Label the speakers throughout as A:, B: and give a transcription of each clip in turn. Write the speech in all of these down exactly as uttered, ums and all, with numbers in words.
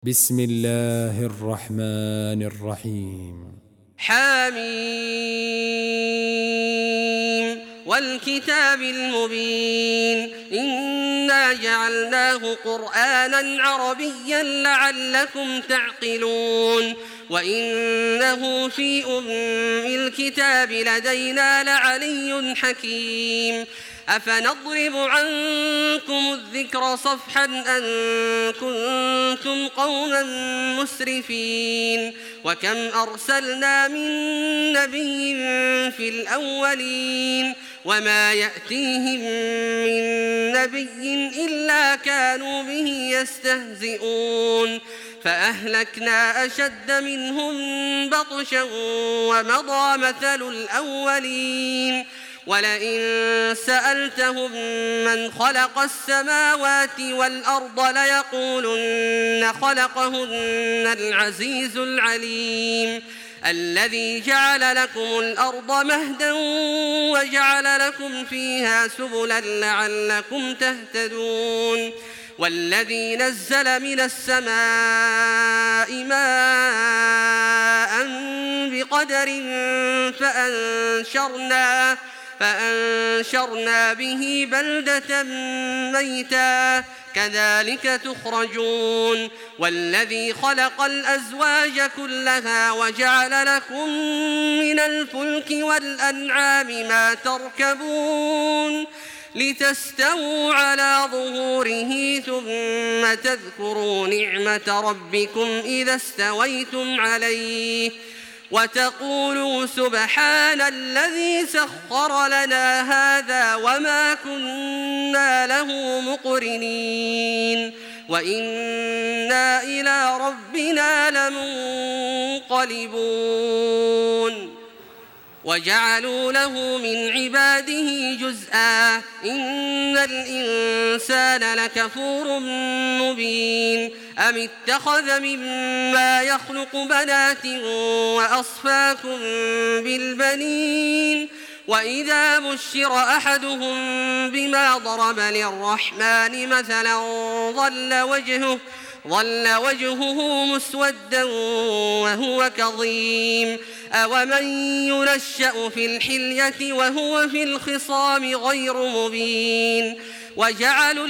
A: بسم الله الرحمن الرحيم.
B: حميم والكتاب المبين إنا جعلناه قرآنا عربيا لعلكم تعقلون وإنه في أم الكتاب لدينا لعلي حكيم أفنضرب عنكم الذكر صفحا أن كنتم قوما مسرفين وكم أرسلنا من نبي في الأولين وما يأتيهم من نبي إلا كانوا به يستهزئون فأهلكنا أشد منهم بطشا ومضى مثل الأولين ولئن سألتهم من خلق السماوات والأرض ليقولن خلقهن العزيز العليم الذي جعل لكم الأرض مهدا وجعل لكم فيها سبلا لعلكم تهتدون والذي نزل من السماء ماء بقدر فأنشرنا فأنشرنا به بلدة ميتا كذلك تخرجون والذي خلق الأزواج كلها وجعل لكم من الفلك والأنعام ما تركبون لتستووا على ظهوره ثم تذكروا نعمة ربكم إذا استويتم عليه وتقولوا سبحان الذي سخر لنا هذا وما كنا له مقرنين وإنا إلى ربنا لمنقلبون وجعلوا له من عباده جزءا إن الإنسان لكفور مبين أم اتخذ مما يخلق بنات وأصفاكم بالبنين وإذا بشر أحدهم بما ضرب للرحمن مثلا ظل وجهه ظل وجهه مسودا وهو كظيم أومن ينشأ في الحلية وهو في الخصام غير مبين وجعلوا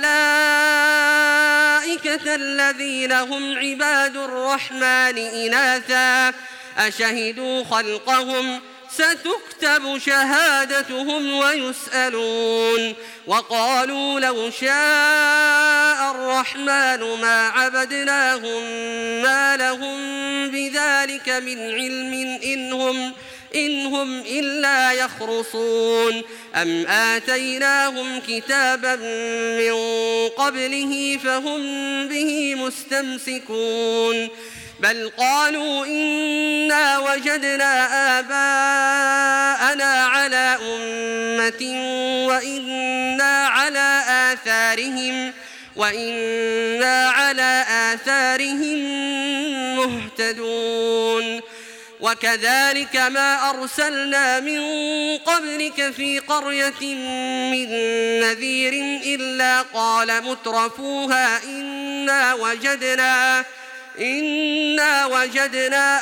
B: الملائكة الذين هم عباد الرحمن إناثا أشهدوا خلقهم ستكتب شهادتهم ويسألون وقالوا لو شاء الرحمن ما عبدناهم ما لهم بذلك من علم إنهم إن هم إلا يخرصون أم آتيناهم كتابا من قبله فهم به مستمسكون بل قالوا إنا وجدنا آباءنا على أمة وإنا على آثارهم وإنا على آثارهم مهتدون وكذلك ما أرسلنا من قبلك في قرية من نذير إلا قال مترفوها إنا وجدنا إنا وجدنا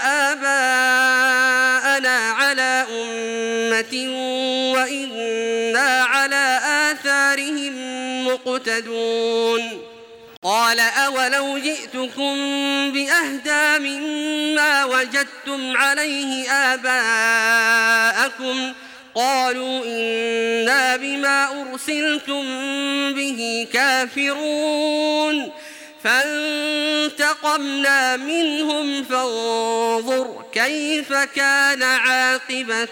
B: آباءنا على أمة وإنا على آثارهم مقتدون قال أولو جئتكم بأهدى مما وجدتم عليه آباءكم قالوا إنا بما أرسلتم به كافرون فانتقمنا منهم فانظر كيف كان عاقبة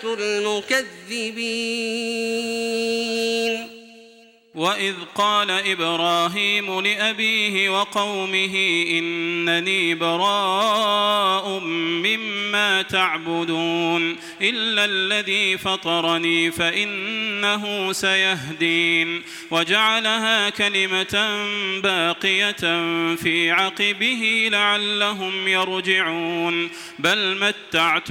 B: المكذبين
C: وإذ قال إبراهيم لأبيه وقومه إنني براء مما تعبدون إلا الذي فطرني فإنه سيهدين وجعلها كلمة باقية في عقبه لعلهم يرجعون بل متعت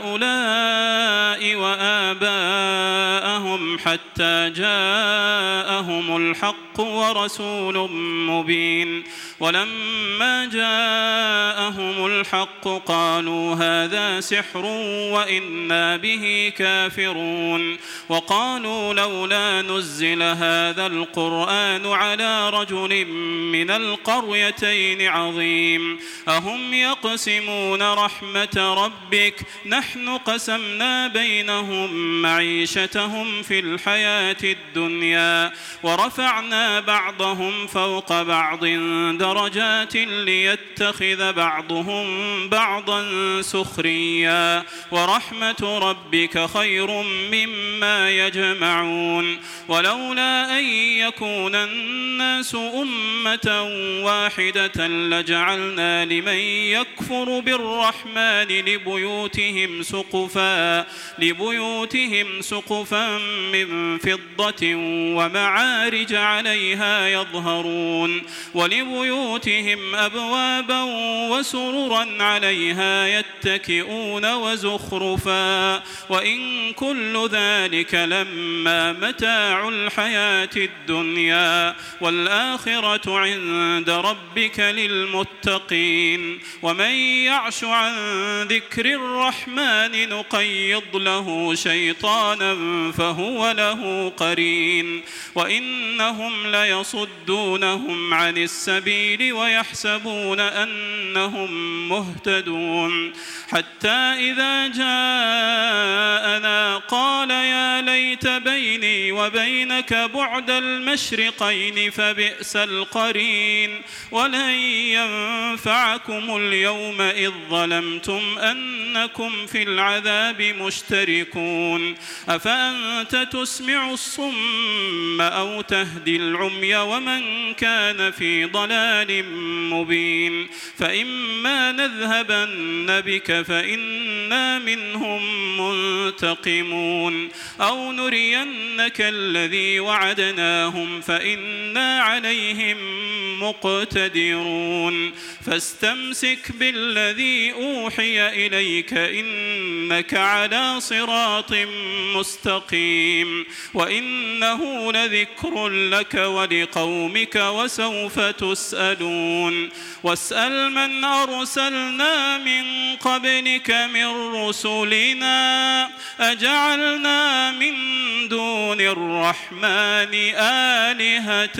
C: هؤلاء وآباءهم حتى جاءهم جاءهم الحق ورسول مبين ولما جاءهم الحق قالوا هذا سحر وإنا به كافرون وقالوا لولا نزل هذا القرآن على رجل من القريتين عظيم أهم يقسمون رحمة ربك نحن قسمنا بينهم معيشتهم في الحياة الدنيا ورفعنا بعضهم فوق بعض درجات ليتخذ بعضهم بعضا سخريا ورحمة ربك خير مما يجمعون ولولا أن يكون الناس أمة واحدة لجعلنا لمن يكفر بالرحمن لبيوتهم سقفا لبيوتهم سقفا من فضة ومعارج عليها يظهرون ولبيوتهم أبوابا وسررا عليها يتكئون وزخرفا وإن كل ذلك لما متاع الحياة الدنيا والآخرة عند ربك للمتقين ومن يعش عن ذكر الرحمن نقيض له شيطانا فهو له قرين وإنهم ليصدونهم عن السبيل ويحسبون أنهم مهتدون حتى إذا جاءنا قال يا ليت بيني وبينك بعد المشرقين فبئس القرين ولن ينفعكم اليوم إذ ظلمتم أنكم في العذاب مشتركون أفأنت تسمع الصم أو تهدي العمي ومن كان في ضلال مبين فإما نذهبن بك فإنا منهم منتقمون أو نرينك الذي وعدناهم فإنا عليهم مقتدرون فاستمسك بالذي أوحي إليك إنك على صراط مستقيم وإنه لذكر لك ولقومك وسوف تسألون واسأل من أرسلنا من قبلك من رسلنا أجعلنا من دون الرحمن آلهة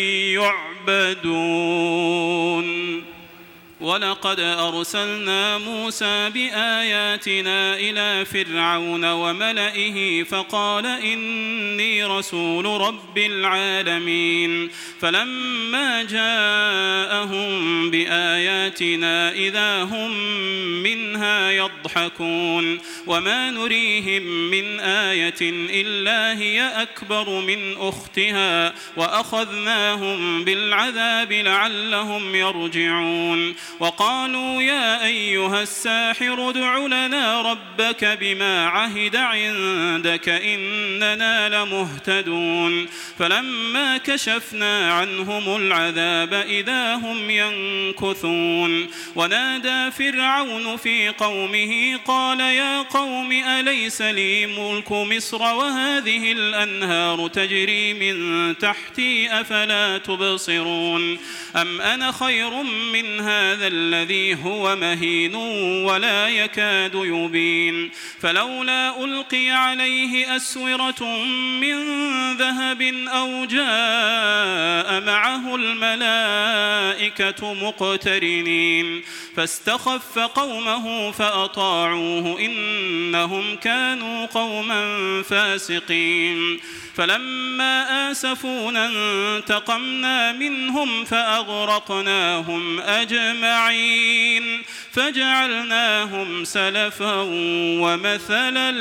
C: يعبدون ولقد أرسلنا موسى بآياتنا إلى فرعون وملئه فقال إني رسول رب العالمين فلما جاءهم بآياتنا إذا هم منها يضحكون وما نريهم من آية إلا هي أكبر من أختها وأخذناهم بالعذاب لعلهم يرجعون وقالوا يا أيها الساحر ادع لنا ربك بما عهد عندك إننا لمهتدون فلما كشفنا عنهم العذاب إذا هم ينكثون ونادى فرعون في قومه قال يا قوم أليس لي ملك مصر وهذه الأنهار تجري من تحتي أفلا تبصرون أم أنا خير من هذا الذي هو مهين ولا يكاد يبين فلولا ألقي عليه أسورة من ذهب أو جاء معه الملائكة مقترنين فاستخف قومه فأطاعوه إنهم كانوا قوما فاسقين فلما آسفونا انتقمنا منهم فأغرقناهم أجمعين فجعلناهم سلفا ومثلا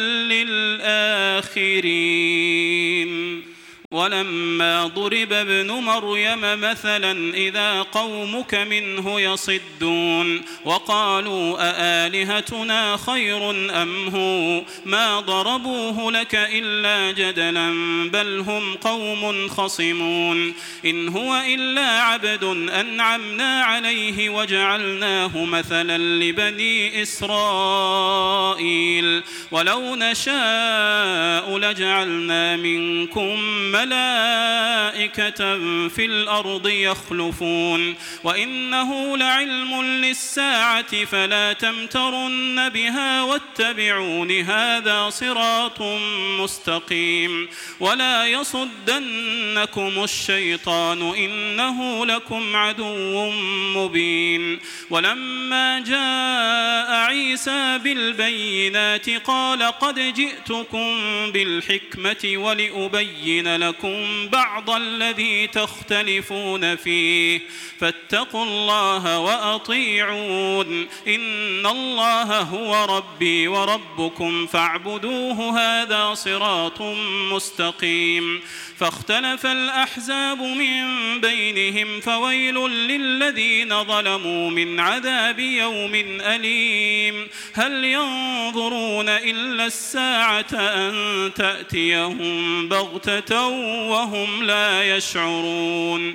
C: للآخرين ولما ضرب ابن مريم مثلا إذا قومك منه يصدون وقالوا أآلهتنا خير أم هو ما ضربوه لك إلا جدلا بل هم قوم خصمون إن هو إلا عبد أنعمنا عليه وجعلناه مثلا لبني إسرائيل ولو نشاء لجعلنا منكم ملائكة في الأرض يخلفون وإنه لعلم للساعة فلا تمترن بها واتبعون هذا صراط مستقيم ولا يصدنكم الشيطان إنه لكم عدو مبين. ولما جاء عيسى بالبينات قال قد جئتكم بالحكمة ولأبين لكم بعض الذي تختلفون فيه فاتقوا الله وأطيعون إن الله هو ربي وربكم فاعبدوه هذا صراط مستقيم. فاختلف الأحزاب من بينهم فويل للذين ظلموا من عذاب يوم أليم. هل ينظرون إلا الساعة أن تأتيهم بغتة وهم لا يشعرون.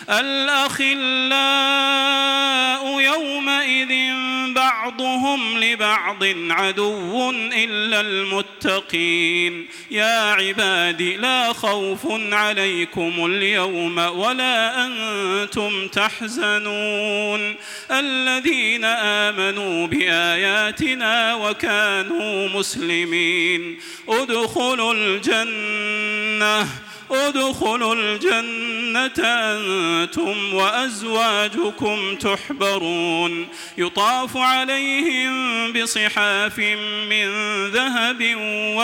C: الأخلاء يومئذ بعضهم لبعض عدو إلا المتقين. يا عباد لا خوف عليكم اليوم ولا أنتم تحزنون الذين آمنوا بآياتنا وكانوا مسلمين ادخلوا الجنة ادخلوا الجنة أنتم وأزواجكم تحبرون يطاف عليهم بصحاف من ذهب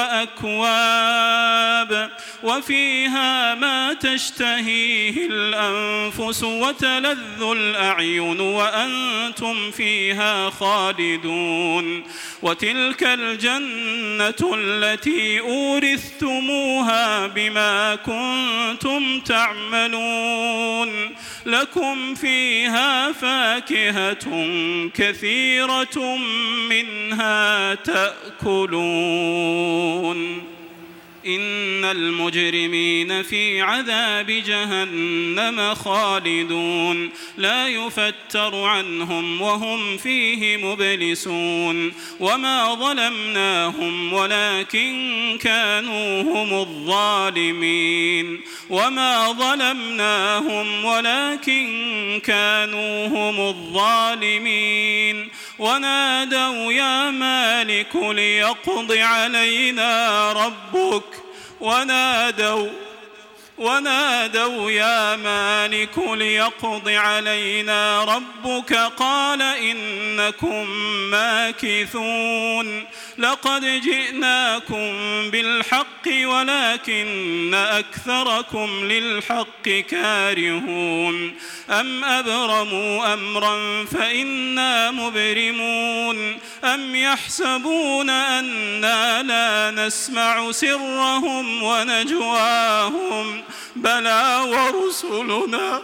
C: وأكواب وفيها ما تشتهيه الأنفس وتلذ الأعين وأنتم فيها خالدون. وتلك الجنة التي أورثتموها بما كنتم تعملون لكم فيها فاكهة كثيرة منها تأكلون. إن المجرمين في عذاب جهنم خالدون لا يفتر عنهم وهم فيه مبلسون. وما ظلمناهم ولكن كانوا هم الظالمين وما ظلمناهم ولكن كانوا هم الظالمين. ونادوا يا مالك ليقض علينا ربك ونادوا ونادوا يا مالك ليقض علينا ربك قال إنكم ماكثون. لقد جئناكم بالحق ولكن أكثركم للحق كارهون. أم أبرموا أمرا فإنا مبرمون أم يحسبون أنا لا نسمع سرهم ونجواهم بلى ورسلنا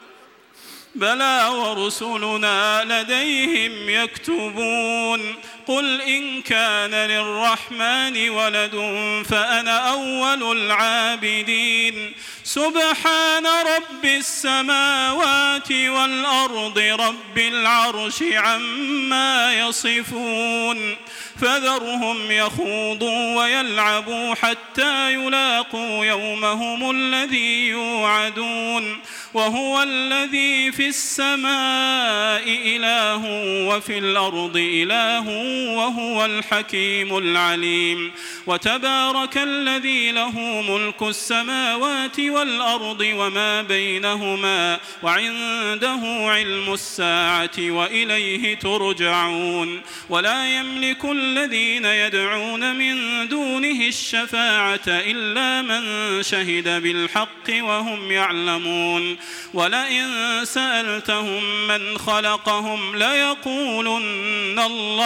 C: بلى ورسلنا لديهم يكتبون. قل إن كان للرحمن ولد فأنا أول العابدين. سبحان رب السماوات والأرض رب العرش عما يصفون. فذرهم يخوضوا ويلعبوا حتى يلاقوا يومهم الذي يوعدون. وهو الذي في السماء إله وفي الأرض إله وهو الحكيم العليم. وتبارك الذي له ملك السماوات والأرض وما بينهما وعنده علم الساعة وإليه ترجعون. ولا يملك الذين يدعون من دونه الشفاعة إلا من شهد بالحق وهم يعلمون. ولئن سألتهم من خلقهم ليقولن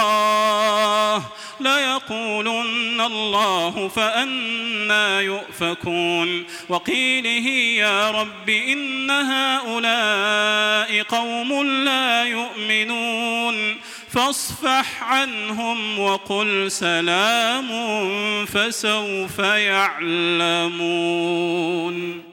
C: الله ليقولن الله فأنى يؤفكون. وقيله يا رب إن هؤلاء قوم لا يؤمنون فاصفح عنهم وقل سلام فسوف يعلمون.